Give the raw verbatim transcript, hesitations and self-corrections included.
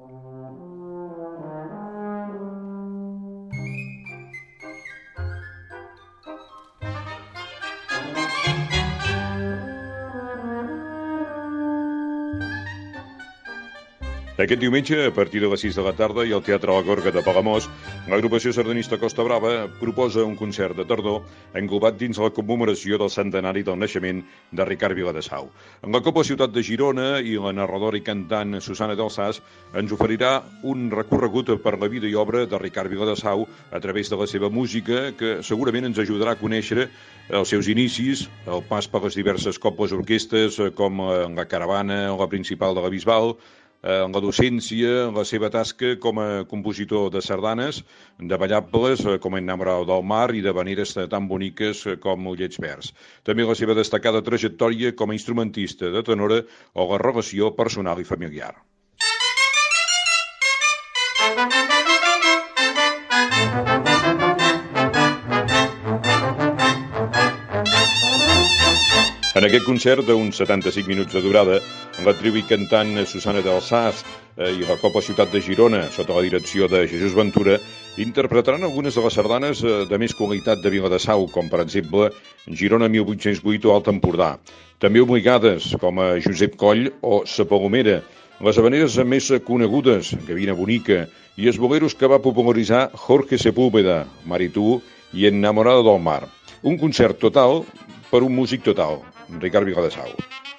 Aquest diumenge, a partir de les sis de la tarda, i al Teatre La Gorga de Palamós, l'agrupació sardanista Costa Brava proposa un concert de tardor englobat dins la commemoració del centenari del naixement de Ricard Viladesau. En la Cobla Ciutat de Girona i la narradora i cantant Susana D'Alsàs ens oferirà un recorregut per la vida i obra de Ricard Viladesau a través de la seva música, que segurament ens ajudarà a conèixer els seus inicis, el pas per les diverses cobles orquestes com la Caravana o la Principal de la Bisbal, en la docència, en la seva tasca com a compositor de sardanes, de ballables com Enamorado del Mar i de veneres tan boniques com Ullets Verds. També la seva destacada trajectòria com a instrumentista de tenora o la relació personal i familiar. En aquest concert d'uns setanta-cinc minuts de durada, la trio i cantant Susana D'Alsàs i la Cobla Ciutat de Girona, sota la direcció de Jesús Ventura, interpretaran algunes de les sardanes de més qualitat de Viladesau, com per exemple Girona mil vuit-cents vuit o Alt Empordà. També obligades, com a Josep Coll o Sa Palomera, les habaneres més conegudes, Gavina Bonica, i els boleros que va popularitzar Jorge Sepúlveda, Maritú i Enamorado del Mar. Un concert total per un músic total, Ricard Viladesau.